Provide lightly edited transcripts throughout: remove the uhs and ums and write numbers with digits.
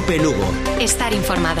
COPE Lugo. Estar informado.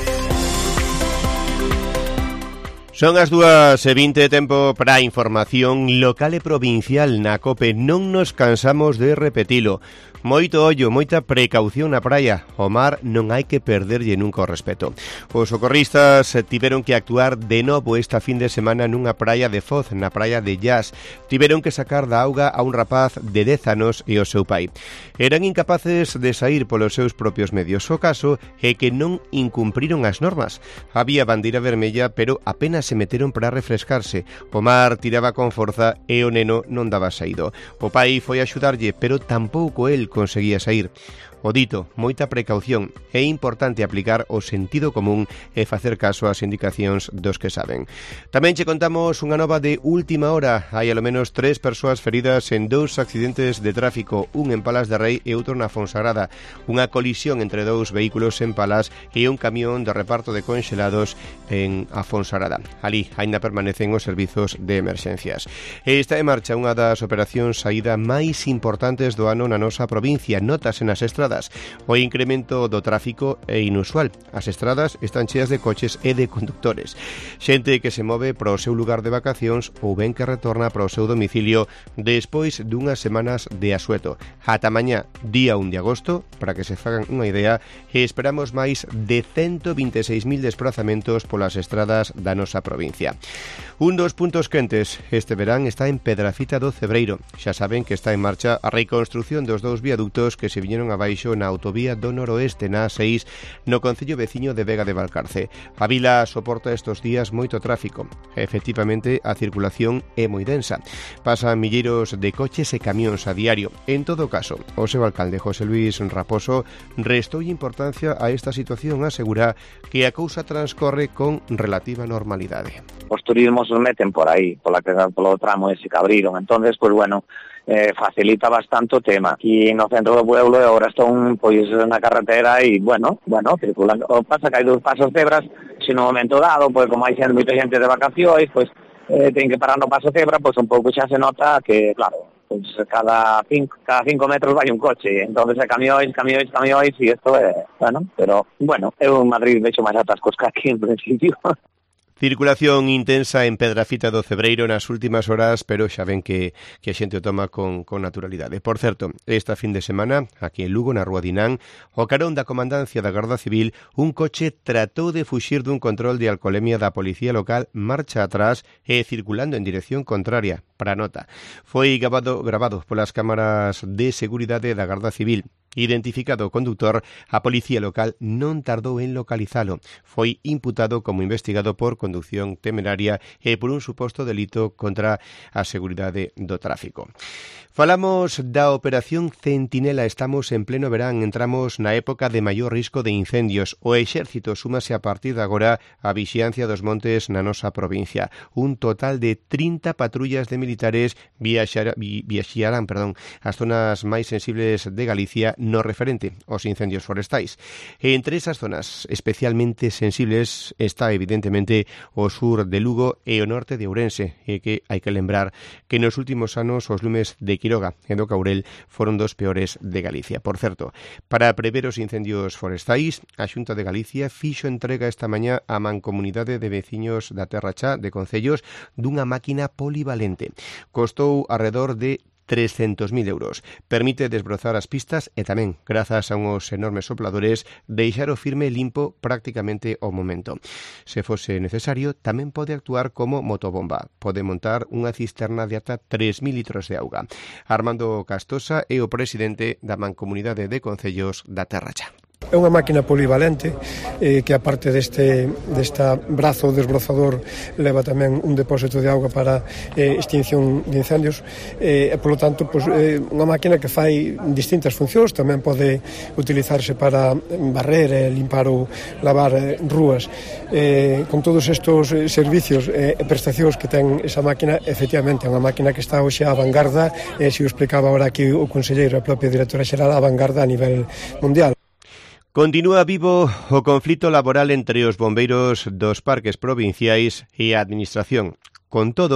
Son as 2:20, tempo para a información local e provincial na COPE. Non nos cansamos de repetilo. Moito ollo, moita precaución na praia. O mar non hai que perderlle nunca o respeto. Os socorristas tiveron que actuar de novo esta fin de semana nunha praia de Foz, na praia de Llas. Tiveron que sacar da auga a un rapaz de 10 anos e o seu pai. Eran incapaces de saír polos seus propios medios. O caso é que non incumpriron as normas. Había bandeira vermella, pero apenas se meteron para refrescarse. O mar tiraba con forza e o neno non daba saído. O pai foi axudarlle, pero tampouco el conseguía sair. O dito, moita precaución. É importante aplicar o sentido común e facer caso ás indicacións dos que saben. Tamén che contamos unha nova de última hora. Hai alo menos 3 persoas feridas en 2 accidentes de tráfico, un en Palas de Rei e outro na Fonsagrada. Unha colisión entre 2 vehículos en Palas e un camión de reparto de conxelados en a Fonsagrada. Ali aínda permanecen os servizos de emerxencias. Está en marcha unha das operacións saída máis importantes do ano na nosa provincia. Notase nas estradas. O incremento do tráfico é inusual. As estradas están cheas de coches e de conductores. Xente que se move para o seu lugar de vacacións ou ben que retorna para o seu domicilio despois dunhas semanas de asueto. Ata mañá, día 1 de agosto, para que se fagan unha idea, esperamos máis de 126.000 desplazamentos polas estradas da nosa provincia. Un dos puntos quentes este verán está en Pedrafita do Cebreiro. Xa saben que está en marcha a reconstrucción dos 2 viaductos que se viñeron abaixo na autovía do noroeste na A6 no concello veciño de Vega de Valcarce. A vila soporta estes días moito tráfico. Efectivamente, a circulación é moi densa. Pasan milleiros de coches e camións a diario. En todo caso, o seu alcalde José Luis Raposo restou importancia a esta situación, asegura que a cousa transcorre con relativa normalidade. Os turismos os meten por aí, polo tramo ese que abriron. Entonces, pues bueno, facilita bastante o tema. Aquí no centro do pueblo e agora están pois na carretera e, bueno, circulan. O pasa que hai 2 pasos cebras, se no momento dado, pois como hai moita xente de vacacións, pois ten que parar no paso cebra, pois un pouco xa se nota que, claro, pois cada 5 metros vai un coche, entonces é camións, e isto é, bueno, pero, bueno, é un Madrid de hecho máis atascos que aquí en principio. Circulación intensa en Pedrafita do Cebreiro nas últimas horas, pero xa ven que a xente o toma con naturalidade. Por certo, esta fin de semana, aquí en Lugo, na Rúa Dinán, o carón da Comandancia da Garda Civil, un coche tratou de fuxir dun control de alcolemia da Policía Local marcha atrás e circulando en dirección contraria. Para nota, foi gravado polas cámaras de seguridade da Garda Civil. Identificado o conductor, a Policía Local non tardou en localizalo. Foi imputado como investigado por conducción temeraria e por un suposto delito contra a seguridade do tráfico. Falamos da Operación Centinela. Estamos en pleno verán, entramos na época de maior risco de incendios. O Exército súmase a partir de agora a vixiancia dos montes na nosa provincia. Un total de 30 patrullas de militares viaxarán as zonas máis sensibles de Galicia no referente aos incendios forestais. Entre esas zonas especialmente sensibles está evidentemente o sur de Lugo e o norte de Ourense, e que hai que lembrar que nos últimos anos os lumes de Quiroga e do Caurel foron dos peores de Galicia. Por certo, para prever os incendios forestais, a Xunta de Galicia fixo entrega esta mañá á Mancomunidade de Veciños da Terra Chá de Concellos dunha máquina polivalente. Costou alrededor de 300.000 euros. Permite desbrozar as pistas e tamén, grazas a uns enormes sopladores, deixar o firme limpo prácticamente ao momento. Se fose necesario, tamén pode actuar como motobomba. Pode montar unha cisterna de ata 3.000 litros de auga. Armando Castosa é o presidente da Mancomunidade de Concellos da Terra Chá. É unha máquina polivalente que aparte desta brazo desbrozador leva tamén un depósito de auga para extinción de incendios e polo tanto unha máquina que fai distintas funcións, tamén pode utilizarse para barrer e limpar ou lavar rúas. Con todos estes servicios e prestacións que ten esa máquina, efectivamente é unha máquina que está hoxe á vanguarda, se o explicaba ahora aquí o conselleiro, a propia directora xeral, á vanguarda a nivel mundial. Continúa vivo o conflito laboral entre os bombeiros dos parques provinciais e a administración. Con todo,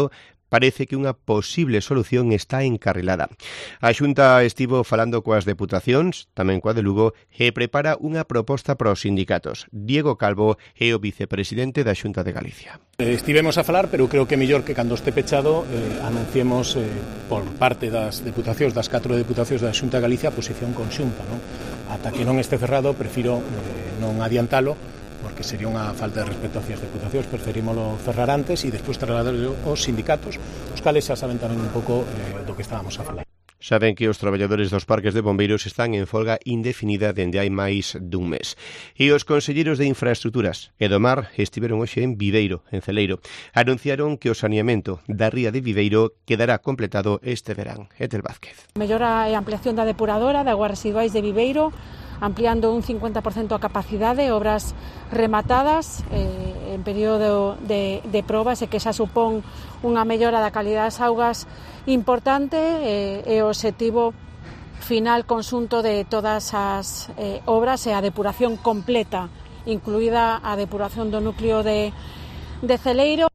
parece que unha posible solución está encarrilada. A Xunta estivo falando coas deputacións, tamén coa de Lugo, e prepara unha proposta para os sindicatos. Diego Calvo é o vicepresidente da Xunta de Galicia. Estivemos a falar, pero creo que mellor que cando este pechado anunciemos por parte das deputacións, das 4 deputacións da Xunta de Galicia, a posición conxunta, non? Ata que non este cerrado, prefiro non adiantalo, porque sería unha falta de respeto hacia as deputacións. Preferímolo cerrar antes e despois trasladar aos sindicatos, os cales xa saben tamén un pouco do que estábamos a falar. Saben que os traballadores dos parques de bombeiros están en folga indefinida dende hai máis dun mes. E os conselleiros de Infraestructuras e do Mar estiveron hoxe en Viveiro, en Celeiro. Anunciaron que o saneamento da ría de Viveiro quedará completado este verán. Etel Vázquez. Mellora e ampliación da depuradora de aguas residuais de Viveiro, ampliando un 50% a capacidade, obras rematadas en período de probas e que xa supón unha mellora da calidad das augas importante e o obxectivo final conxunto de todas as obras e a depuración completa, incluída a depuración do núcleo de Celeiro.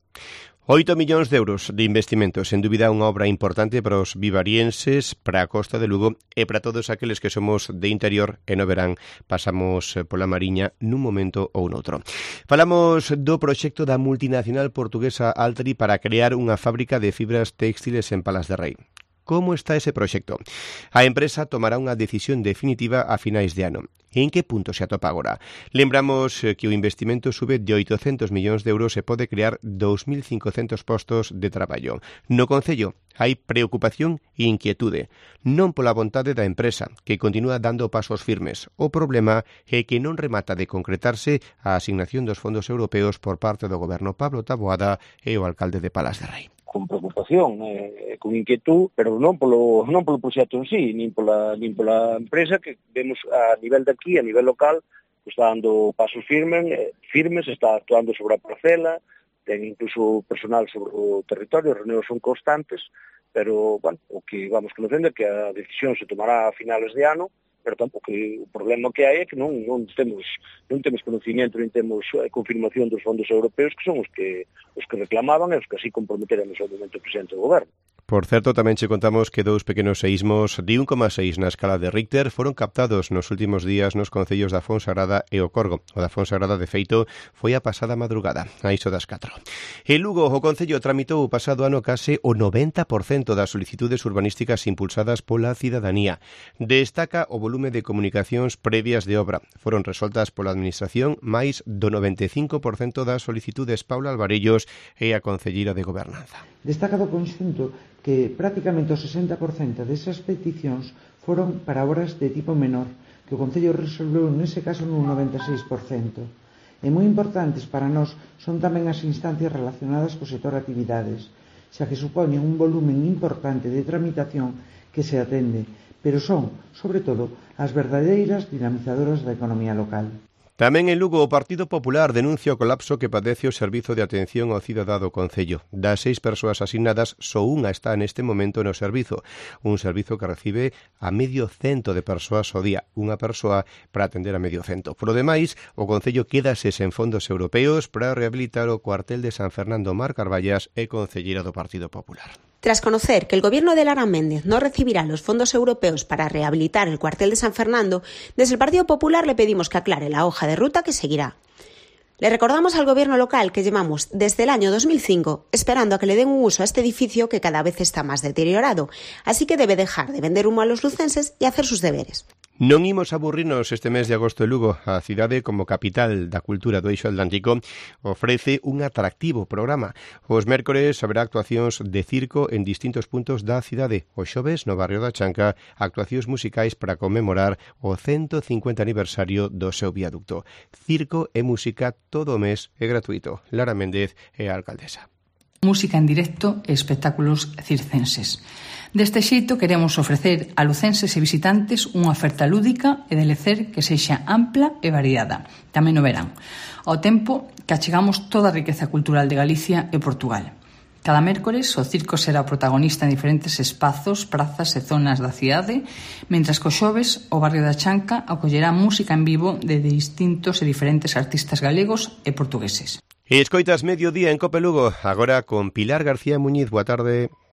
8 millóns de euros de investimento, sen dúbida unha obra importante para os vivarienses, para a Costa de Lugo e para todos aqueles que somos de interior e no verán pasamos pola Mariña nun momento ou noutro. Falamos do proxecto da multinacional portuguesa Altri para crear unha fábrica de fibras téxtiles en Palas de Rei. Como está ese proxecto? A empresa tomará unha decisión definitiva a finais de ano. En que punto se atopa agora? Lembramos que o investimento sube de 800 millóns de euros e pode crear 2.500 postos de traballo. No concello hai preocupación e inquietude, non pola vontade da empresa, que continúa dando pasos firmes. O problema é que non remata de concretarse a asignación dos fondos europeos por parte do goberno. Pablo Taboada é o alcalde de Palas de Rei. Con preocupación, con inquietud, pero non polo proxecto en sí, nin pola empresa, que vemos a nivel de aquí, a nivel local, que está dando pasos firmes, está actuando sobre a parcela, ten incluso personal sobre o territorio, as reunións son constantes, pero, bueno, o que vamos conocendo é que a decisión se tomará a finales de ano, pero tampouco o problema que hai é que non temos conocimiento, non temos confirmación dos fondos europeos, que son os que reclamaban e os que así comprometeran no seu momento o presidente do goberno. Por certo, tamén che contamos que 2 pequenos seísmos de 1,6 na escala de Richter foron captados nos últimos días nos concellos da Fonsagrada e o Corgo. O da Fonsagrada, de feito, foi a pasada madrugada, a iso das 4. En Lugo, o concello tramitou o pasado ano case o 90% das solicitudes urbanísticas impulsadas pola cidadanía. Destaca o volume de comunicacións previas de obra. Foron resoltas pola administración máis do 95% das solicitudes. Paula Alvarellos é a concelleira de Gobernanza. Destaca do conxunto que prácticamente o 60% desas peticións foron para obras de tipo menor, que o Concello resolveu nese caso nun 96%. E moi importantes para nós son tamén as instancias relacionadas co sector actividades, xa que supoñen un volumen importante de tramitación que se atende, pero son, sobre todo, as verdadeiras dinamizadoras da economía local. Tamén en Lugo o Partido Popular denuncia o colapso que padece o Servizo de Atención ao Cidadá do Concello. Das 6 persoas asignadas, só unha está neste momento no servizo. Un servizo que recibe a 100 de persoas ao día. Unha persoa para atender a 100. Por lo demais, o Concello quédase sen fondos europeos para rehabilitar o cuartel de San Fernando. Mar Carballas é concelleira do Partido Popular. Tras conocer que el gobierno de Lara Méndez no recibirá los fondos europeos para rehabilitar el cuartel de San Fernando, desde el Partido Popular le pedimos que aclare la hoja de ruta que seguirá. Le recordamos al gobierno local que llevamos desde el año 2005 esperando a que le den un uso a este edificio que cada vez está más deteriorado, así que debe dejar de vender humo a los lucenses y hacer sus deberes. Non imos aburrirnos este mes de agosto en Lugo. A cidade, como capital da cultura do Eixo Atlántico, ofrece un atractivo programa. Os mércores haberá actuacións de circo en distintos puntos da cidade. O xoves, no barrio da Chanca, actuacións musicais para conmemorar o 150 aniversario do seu viaducto. Circo e música todo o mes é gratuito. Lara Méndez é a alcaldesa. Música en directo e espectáculos circenses. Deste xeito queremos ofrecer a lucenses e visitantes unha oferta lúdica e de lecer que sexa ampla e variada, tamén no verán, ao tempo que achegamos toda a riqueza cultural de Galicia e Portugal. Cada mércores o circo será o protagonista en diferentes espazos, prazas e zonas da cidade, mentras que o xoves o barrio da Chanca acollerá música en vivo de distintos e diferentes artistas galegos e portugueses. E escoitas Mediodía en Cope Lugo, agora con Pilar García Muñiz. Boa tarde.